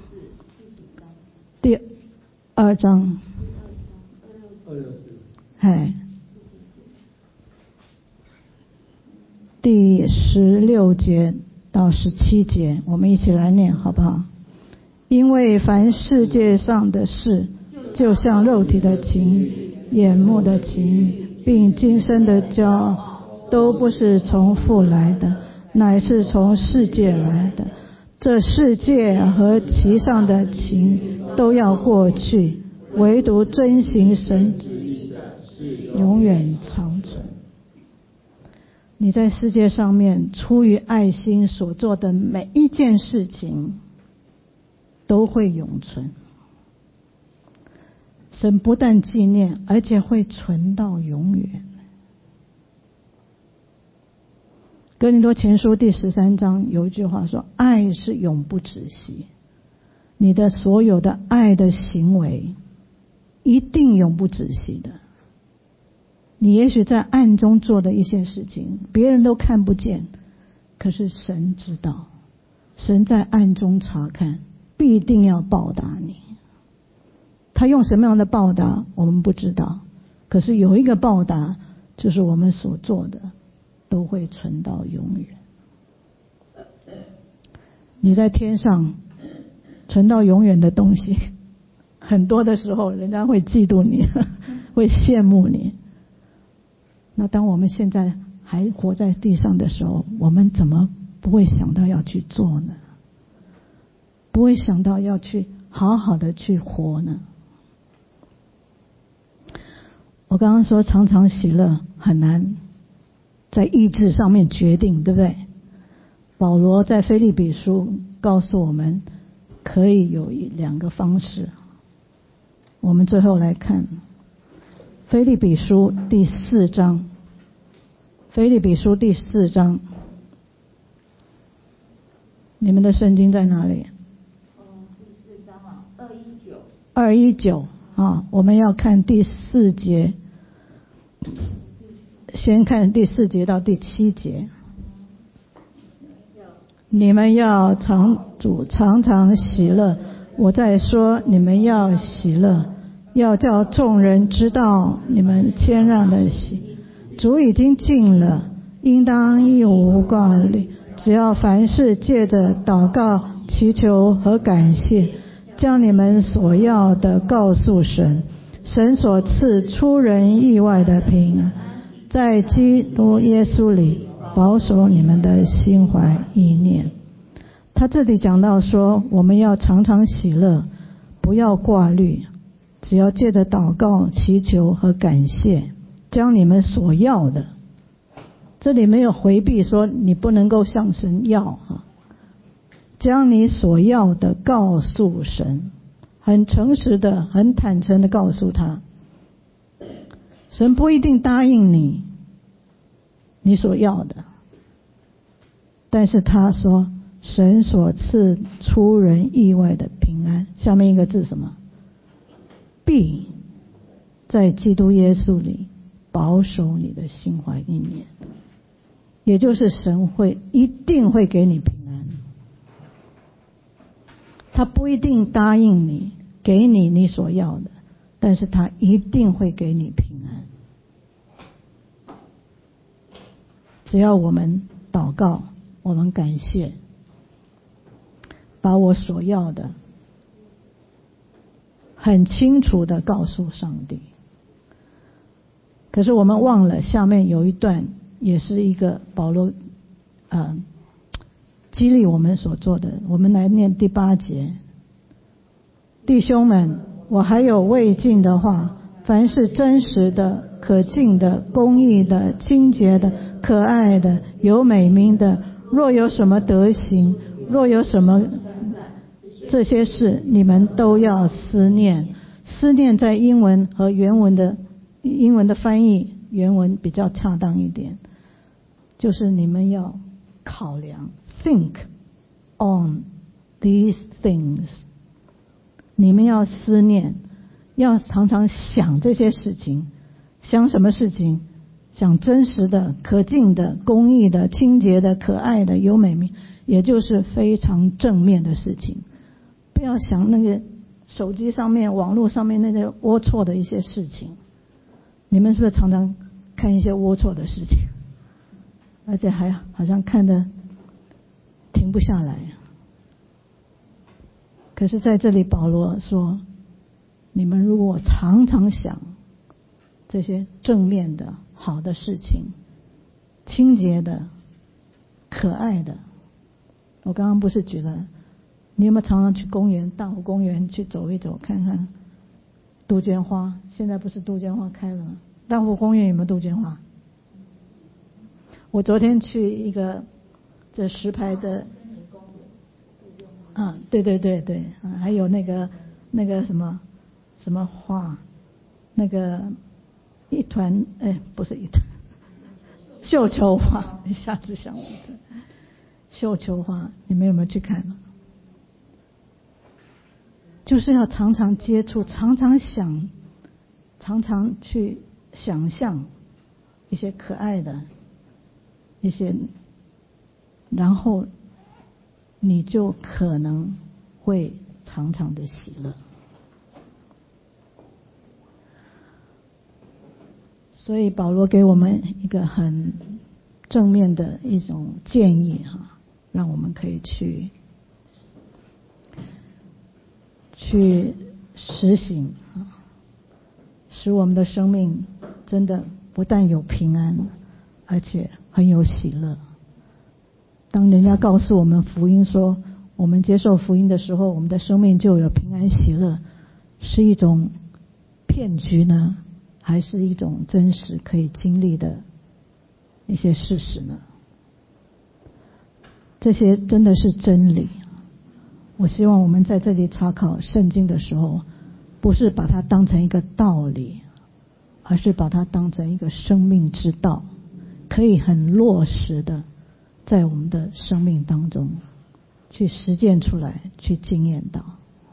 第二章，二六四，哎，第十六节到十七节，我们一起来念好不好？因为凡世界上的事，就像肉体的情欲、眼目的情欲，并今生的骄傲，都不是从父来的，乃是从世界来的。这世界和其上的情都要过去，唯独遵行神旨意的是永远长存。你在世界上面出于爱心所做的每一件事情都会永存，神不但纪念，而且会存到永远。哥林多前书第十三章有一句话说，爱是永不止息。你的所有的爱的行为一定永不止息的。你也许在暗中做的一些事情别人都看不见，可是神知道，神在暗中查看，必定要报答你。他用什么样的报答我们不知道，可是有一个报答，就是我们所做的都会存到永远。你在天上存到永远的东西很多的时候，人家会嫉妒你，会羡慕你。那当我们现在还活在地上的时候，我们怎么不会想到要去做呢？不会想到要去好好的去活呢？我刚刚说常常喜乐很难在意志上面决定，对不对？保罗在腓立比书告诉我们可以有两个方式。我们最后来看腓立比书第四章，腓立比书第四章，你们的圣经在哪里？ 嗯，第四章啊，二一九。 二一九啊，我们要看第四节，先看第四节到第七节。你们要常主常常喜乐，我在说你们要喜乐，要叫众人知道你们谦让的喜。主已经尽了，应当一无挂虑，只要凡事借着祷告、祈求和感谢，将你们所要的告诉神。神所赐出人意外的平安，在基督耶稣里保守你们的心怀意念。他这里讲到说，我们要常常喜乐，不要挂虑，只要借着祷告、祈求和感谢，将你们所要的，这里没有回避说你不能够向神要啊，将你所要的告诉神，很诚实的、很坦诚的告诉他。神不一定答应你你所要的，但是他说神所赐出人意外的平安，下面一个字什么？必在基督耶稣里保守你的心怀意念，也就是神会一定会给你平安。他不一定答应你给你你所要的，但是他一定会给你平安。只要我们祷告，我们感谢，把我所要的很清楚的告诉上帝。可是我们忘了下面有一段也是一个保罗呃激励我们所做的。我们来念第八节。弟兄们，我还有未尽的话，凡是真实的、可敬的、公义的、清洁的、可爱的、有美名的，若有什么德行，若有什么这些事，你们都要思念。思念在英文和原文的英文的翻译，原文比较恰当一点，就是你们要考量 think on these things， 你们要思念，要常常想这些事情。想什么事情？想真实的、可敬的、公义的、清洁的、可爱的、有美名，也就是非常正面的事情。不要想那个手机上面、网络上面那些龌龊的一些事情。你们是不是常常看一些龌龊的事情，而且还好像看得停不下来？可是在这里保罗说，你们如果常常想这些正面的好的事情，清洁的、可爱的，我刚刚不是举了，你有没有常常去公园、大湖公园去走一走，看看杜鹃花？现在不是杜鹃花开了吗？大湖公园有没有杜鹃花？我昨天去一个这石牌的，啊，对对对对，啊，还有那个那个什么什么花，那个一团，哎，不是一团，绣球花，一下子想不起来。绣球花，你们有没有去看？就是要常常接触，常常想，常常去想象一些可爱的一些，然后你就可能会常常的喜乐。所以保罗给我们一个很正面的一种建议哈，让我们可以去去实行，使我们的生命真的不但有平安，而且很有喜乐。当人家告诉我们福音说我们接受福音的时候，我们的生命就有平安喜乐，是一种骗局呢，还是一种真实可以经历的一些事实呢？这些真的是真理。我希望我们在这里查考圣经的时候，不是把它当成一个道理，而是把它当成一个生命之道，可以很落实的在我们的生命当中去实践出来，去经验到。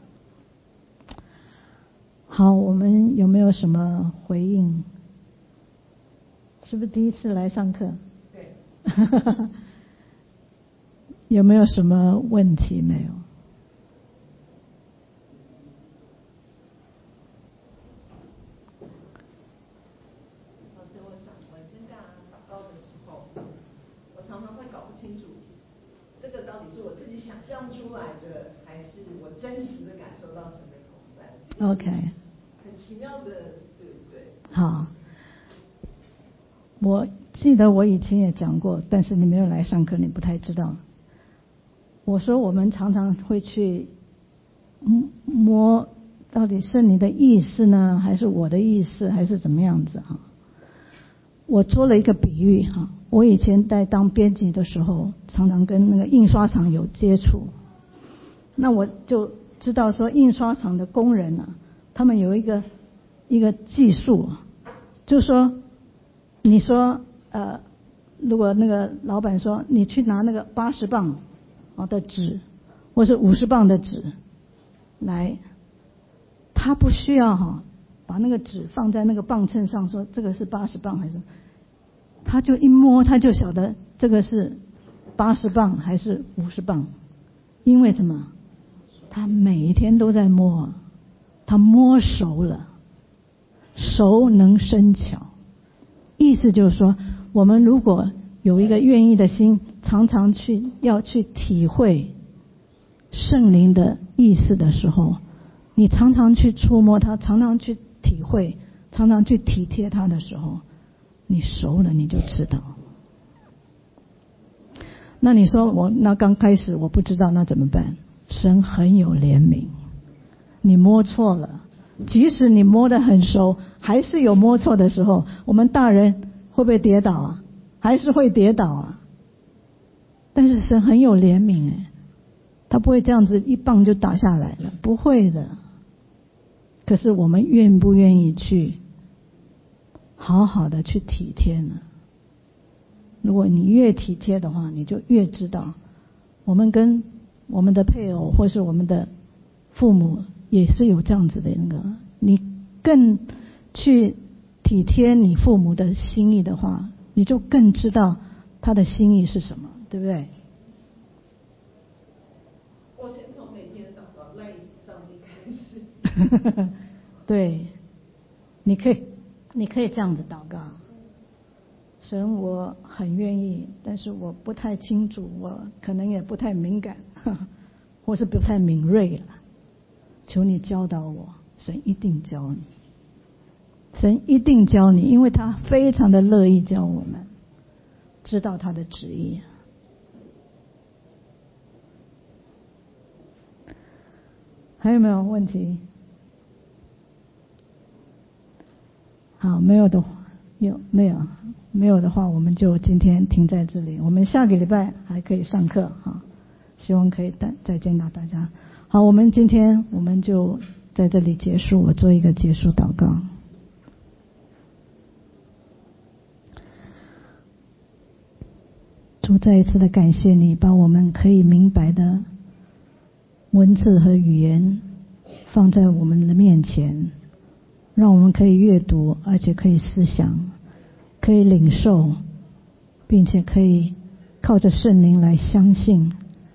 好，我们有没有什么回应？是不是第一次来上课？ 对。 有没有什么问题？没有。 老师，我想问，现在祷告的时候，我常常会搞不清楚，这个到底是我自己想象出来的，还是我真实的感受到神的同在 ？OK。 很奇妙的，对不对？ 好。我记得我以前也讲过，但是你没有来上课，你不太知道。我说我们常常会去摸到底是你的意思呢，还是我的意思，还是怎么样子哈？我做了一个比喻哈，我以前在当编辑的时候，常常跟那个印刷厂有接触，那我就知道说印刷厂的工人啊，他们有一个一个技术，就是说你说呃，如果那个老板说你去拿那个八十磅的纸，或是五十磅的纸来，他不需要哈把那个纸放在那个磅秤上说这个是八十磅还是，他就一摸他就晓得这个是八十磅还是五十磅，因为什么？他每一天都在摸，他摸熟了，熟能生巧。意思就是说，我们如果有一个愿意的心，常常去要去体会圣灵的意思的时候，你常常去触摸它，常常去体会，常常去体贴它的时候，你熟了你就知道。那你说我那刚开始我不知道，那怎么办？神很有怜悯，你摸错了，即使你摸得很熟，还是有摸错的时候。我们大人会不会跌倒啊？还是会跌倒啊。但是神很有怜悯哎，他不会这样子一棒就打下来了，不会的。可是我们愿不愿意去好好的去体贴呢？如果你越体贴的话，你就越知道，我们跟我们的配偶或是我们的父母也是有这样子的那个，你更去体贴你父母的心意的话，你就更知道他的心意是什么，对不对？ 我先从每天祷告赖上帝开始。 对，你可以，你可以这样子祷告。神，我很愿意，但是我不太清楚，我可能也不太敏感，或是不太敏锐了。求你教导我，神一定教你，神一定教你，因为他非常的乐意教我们知道他的旨意。还有没有问题？好，没有的话，有没有？没有的话，我们就今天停在这里。我们下个礼拜还可以上课哈，希望可以再再见到大家。好，我们今天我们就在这里结束，我做一个结束祷告。主，再一次的感谢你，把我们可以明白的文字和语言放在我们的面前，让我们可以阅读，而且可以思想，可以领受，并且可以靠着圣灵来相信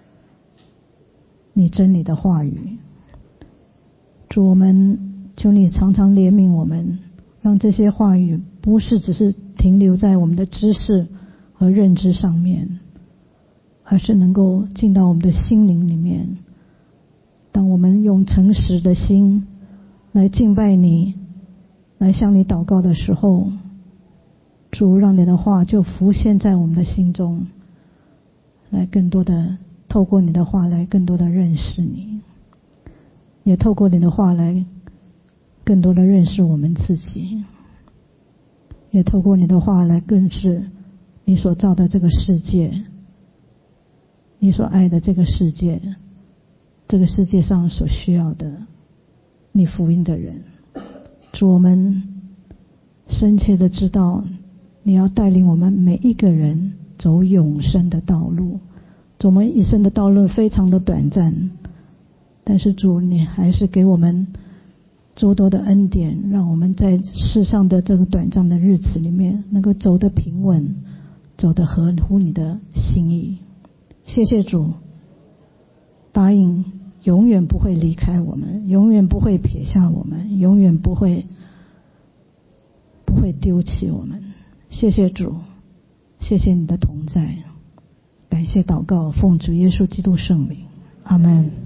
你真理的话语。主，我们求你常常怜悯我们，让这些话语不是只是停留在我们的知识和认知上面，而是能够进到我们的心灵里面。当我们用诚实的心来敬拜你，来向你祷告的时候，主让你的话就浮现在我们的心中，来更多的透过你的话来更多的认识你，也透过你的话来更多的认识我们自己，也透过你的话来更是你所造的这个世界，你所爱的这个世界，这个世界上所需要的你福音的人。主，我们深切的知道你要带领我们每一个人走永生的道路。主，我们一生的道路非常的短暂，但是主，你还是给我们诸多的恩典，让我们在世上的这个短暂的日子里面能够走得平稳，走得合乎你的心意。谢谢主，答应永远不会离开我们，永远不会撇下我们，永远不会不会丢弃我们。谢谢主，谢谢你的同在，感谢祷告，奉主耶稣基督圣名，阿们。